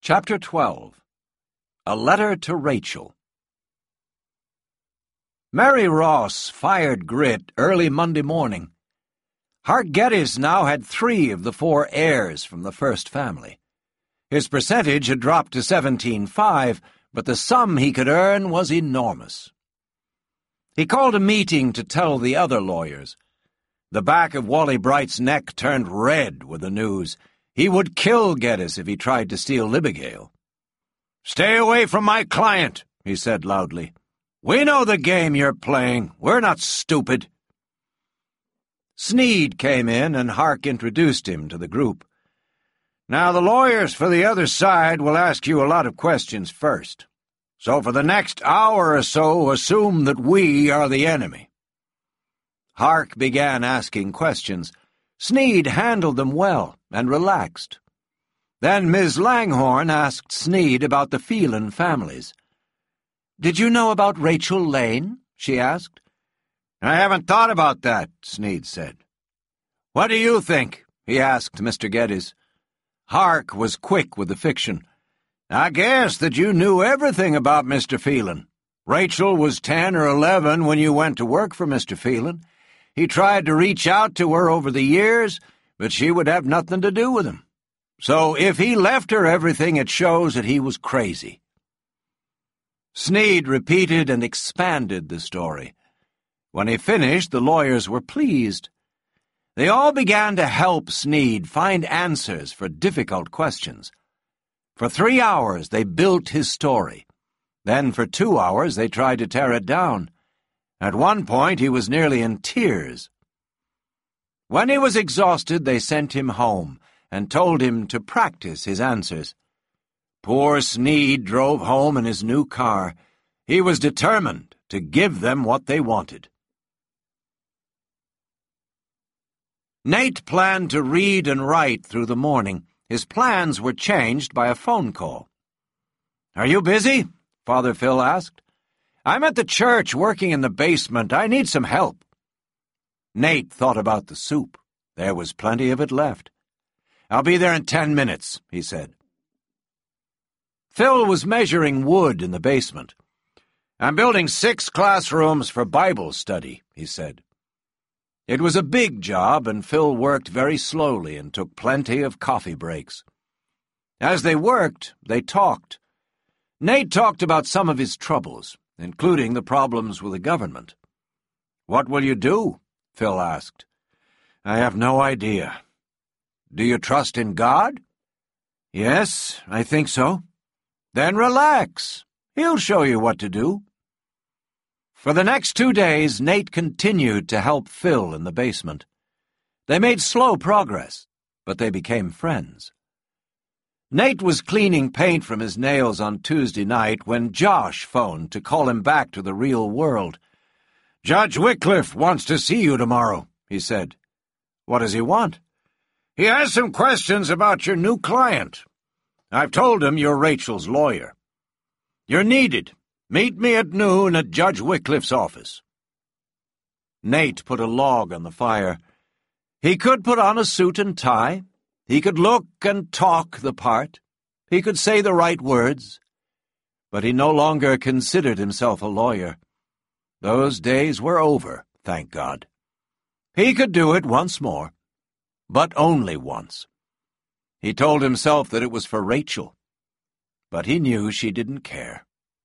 Chapter 12. A Letter to Rachel. Mary Ross fired Grit early Monday morning. Hark Geddes now had 3 of the 4 heirs from the first family. His percentage had dropped to 17.5, but the sum he could earn was enormous. He called a meeting to tell the other lawyers. The back of Wally Bright's neck turned red with the news. He would kill Geddes if he tried to steal Libigale. "Stay away from my client," he said loudly. "We know the game you're playing. We're not stupid." Sneed came in and Hark introduced him to the group. "Now the lawyers for the other side will ask you a lot of questions first. So for the next hour or so, assume that we are the enemy." Hark began asking questions. Sneed handled them well and relaxed. Then Ms. Langhorne asked Sneed about the Phelan families. "Did you know about Rachel Lane?" she asked. "I haven't thought about that," Sneed said. "What do you think?" he asked Mr. Geddes. Hark was quick with the fiction. "I guess that you knew everything about Mr. Phelan. Rachel was 10 or 11 when you went to work for Mr. Phelan. He tried to reach out to her over the years, but she would have nothing to do with him. So if he left her everything, it shows that he was crazy." Sneed repeated and expanded the story. When he finished, the lawyers were pleased. They all began to help Sneed find answers for difficult questions. For 3 hours they built his story. Then for 2 hours they tried to tear it down. At one point he was nearly in tears. When he was exhausted, they sent him home and told him to practice his answers. Poor Sneed drove home in his new car. He was determined to give them what they wanted. Nate planned to read and write through the morning. His plans were changed by a phone call. "Are you busy?" Father Phil asked. "I'm at the church working in the basement. I need some help." Nate thought about the soup. There was plenty of it left. "I'll be there in 10 minutes, he said. Phil was measuring wood in the basement. "I'm building 6 classrooms for Bible study," he said. It was a big job, and Phil worked very slowly and took plenty of coffee breaks. As they worked, they talked. Nate talked about some of his troubles, including the problems with the government. "What will you do?" Phil asked. "I have no idea." "Do you trust in God?" "Yes, I think so." "Then relax. He'll show you what to do." For the next 2 days, Nate continued to help Phil in the basement. They made slow progress, but they became friends. Nate was cleaning paint from his nails on Tuesday night when Josh phoned to call him back to the real world. "Judge Wycliffe wants to see you tomorrow," he said. "What does he want?" "He has some questions about your new client. I've told him you're Rachel's lawyer. You're needed. Meet me at noon at Judge Wycliffe's office." Nate put a log on the fire. He could put on a suit and tie. He could look and talk the part. He could say the right words. But he no longer considered himself a lawyer. Those days were over, thank God. He could do it once more, but only once. He told himself that it was for Rachel, but he knew she didn't care.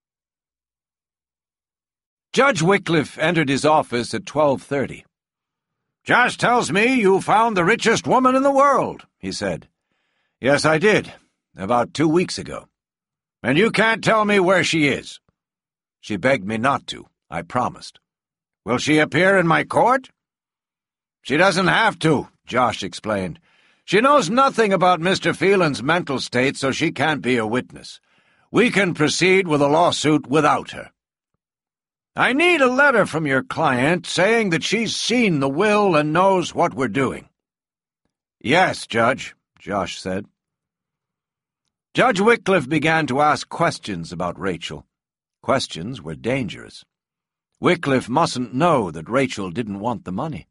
Judge Wycliffe entered his office at 12:30. "Josh tells me you found the richest woman in the world," he said. "Yes, I did, about 2 weeks ago." "And you can't tell me where she is?" "She begged me not to. I promised." "Will she appear in my court?" "She doesn't have to," Josh explained. "She knows nothing about Mr. Phelan's mental state, so she can't be a witness. We can proceed with a lawsuit without her." "I need a letter from your client saying that she's seen the will and knows what we're doing." "Yes, Judge," Josh said. Judge Wycliffe began to ask questions about Rachel. Questions were dangerous. Wycliffe mustn't know that Rachel didn't want the money.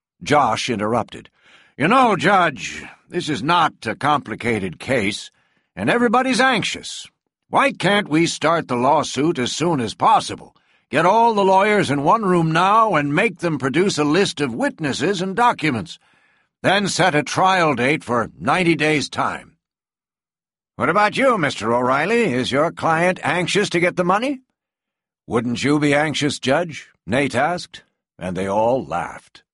Josh interrupted. "You know, Judge, this is not a complicated case. and everybody's anxious. Why can't we start the lawsuit as soon as possible? Get all the lawyers in one room now and make them produce a list of witnesses and documents. Then set a trial date for 90 days' time. What about you, Mr. O'Reilly? Is your client anxious to get the money? Wouldn't you be anxious, Judge? Nate asked, and they all laughed.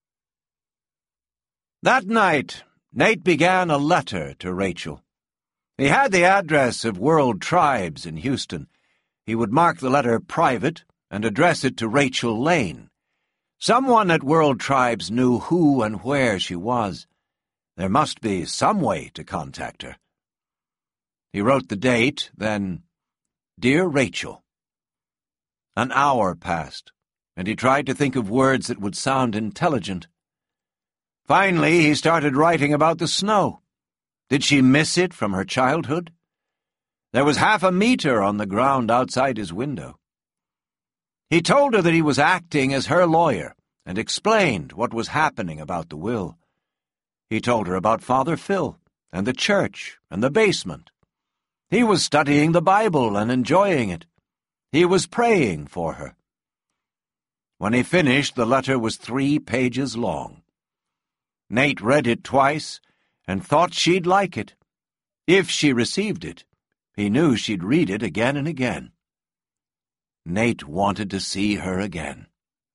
That night, Nate began a letter to Rachel. He had the address of World Tribes in Houston. He would mark the letter private and address it to Rachel Lane. Someone at World Tribes knew who and where she was. There must be some way to contact her. He wrote the date, then, "Dear Rachel." An hour passed, and he tried to think of words that would sound intelligent. Finally, he started writing about the snow. Did she miss it from her childhood? There was 1/2 meter on the ground outside his window. He told her that he was acting as her lawyer and explained what was happening about the will. He told her about Father Phil and the church and the basement. He was studying the Bible and enjoying it. He was praying for her. When he finished, the letter was 3 pages long. Nate read it twice and thought she'd like it. If she received it, he knew she'd read it again and again. Nate wanted to see her again.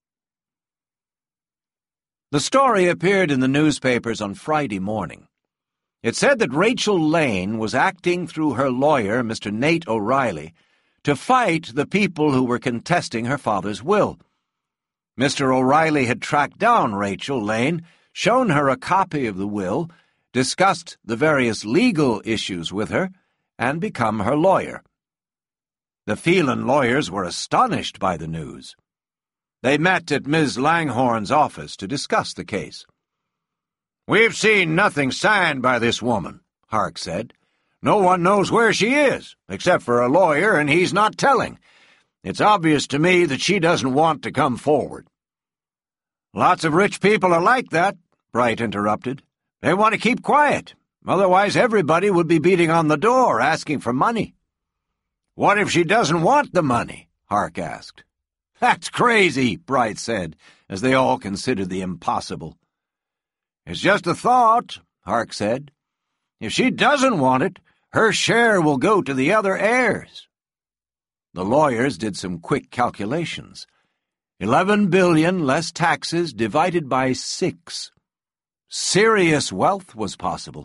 The story appeared in the newspapers on Friday morning. It said that Rachel Lane was acting through her lawyer, Mr. Nate O'Reilly, to fight the people who were contesting her father's will. Mr. O'Reilly had tracked down Rachel Lane, shown her a copy of the will, discussed the various legal issues with her, and become her lawyer. The Phelan lawyers were astonished by the news. They met at Ms. Langhorne's office to discuss the case. "We've seen nothing signed by this woman," Hark said. "No one knows where she is, except for a lawyer, and he's not telling. It's obvious to me that she doesn't want to come forward." "Lots of rich people are like that," Bright interrupted. "They want to keep quiet. Otherwise everybody would be beating on the door, asking for money." "What if she doesn't want the money?" Hark asked. "That's crazy," Bright said, as they all considered the impossible. "It's just a thought," Hark said. "If she doesn't want it, her share will go to the other heirs." The lawyers did some quick calculations. 11 billion less taxes divided by 6. Serious wealth was possible.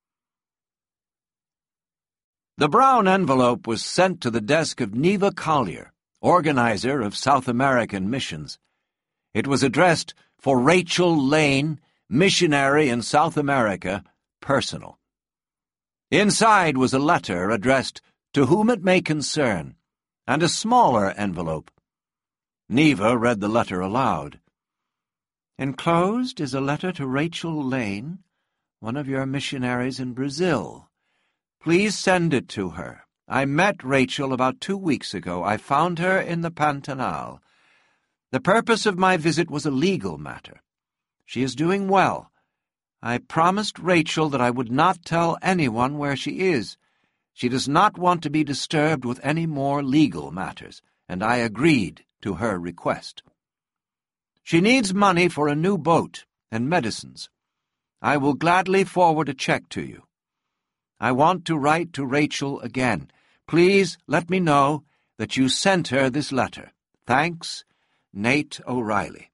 The brown envelope was sent to the desk of Neva Collier, organizer of South American missions. It was addressed for Rachel Lane, missionary in South America, personal. Inside was a letter addressed to whom it may concern, and a smaller envelope. Neva read the letter aloud. "Enclosed is a letter to Rachel Lane, one of your missionaries in Brazil. Please send it to her. I met Rachel about 2 weeks ago. I found her in the Pantanal. The purpose of my visit was a legal matter. She is doing well. I promised Rachel that I would not tell anyone where she is. She does not want to be disturbed with any more legal matters, and I agreed to her request. She needs money for a new boat and medicines. I will gladly forward a check to you. I want to write to Rachel again. Please let me know that you sent her this letter. Thanks, Nate O'Reilly."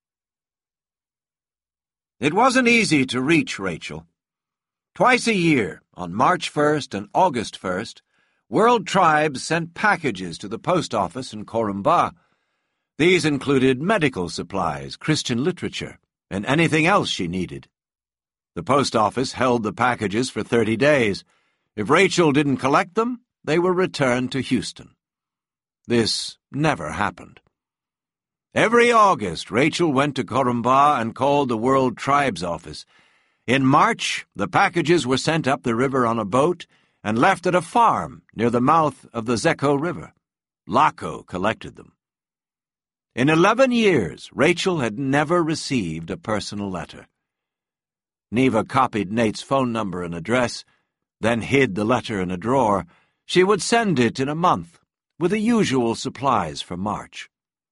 It wasn't easy to reach Rachel. Twice a year, on March 1st and August 1st, World Tribes sent packages to the post office in Corumbá. These included medical supplies, Christian literature, and anything else she needed. The post office held the packages for 30 days. If Rachel didn't collect them, they were returned to Houston. This never happened. Every August, Rachel went to Corumbá and called the World Tribes office. In March, the packages were sent up the river on a boat and left at a farm near the mouth of the Zeco River. Laco collected them. In 11 years, Rachel had never received a personal letter. Neva copied Nate's phone number and address, then hid the letter in a drawer, she would send it in a month, with the usual supplies for March.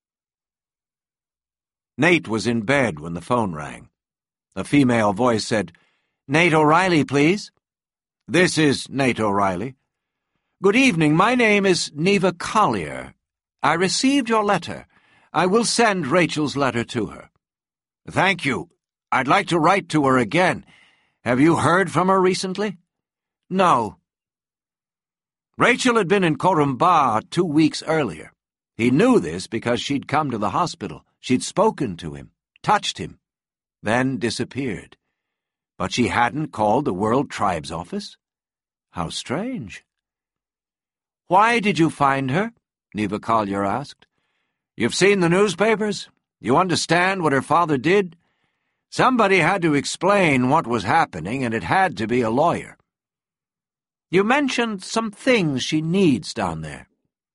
Nate was in bed when the phone rang. A female voice said, "Nate O'Reilly, please." "This is Nate O'Reilly." "Good evening. My name is Neva Collier. I received your letter. I will send Rachel's letter to her." "Thank you. I'd like to write to her again. Have you heard from her recently?" "No." Rachel had been in Corumba 2 weeks earlier. He knew this because she'd come to the hospital. She'd spoken to him, touched him, then disappeared. But she hadn't called the World Tribes office? How strange. "Why did you find her?" Neva Collier asked. "You've seen the newspapers? You understand what her father did? Somebody had to explain what was happening, and it had to be a lawyer. You mentioned some things she needs down there."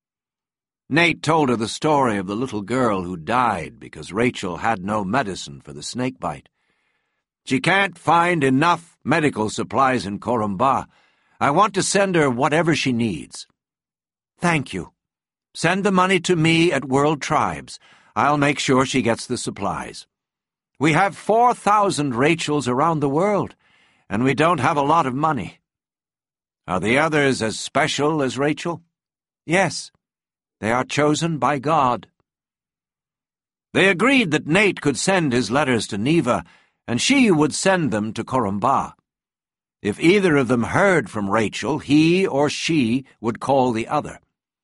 Nate told her the story of the little girl who died because Rachel had no medicine for the snakebite. "She can't find enough medical supplies in Corumba. I want to send her whatever she needs." "Thank you. Send the money to me at World Tribes. I'll make sure she gets the supplies. We have 4,000 Rachels around the world, and we don't have a lot of money." "Are the others as special as Rachel?" "Yes. They are chosen by God." They agreed that Nate could send his letters to Neva, and she would send them to Corumba. If either of them heard from Rachel, he or she would call the other.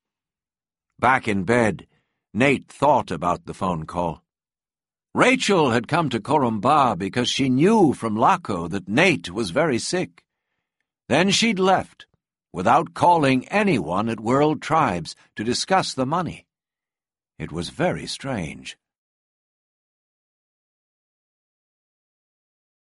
Back in bed, Nate thought about the phone call. Rachel had come to Corumba because she knew from Laco that Nate was very sick. Then she'd left, without calling anyone at World Tribes to discuss the money. It was very strange.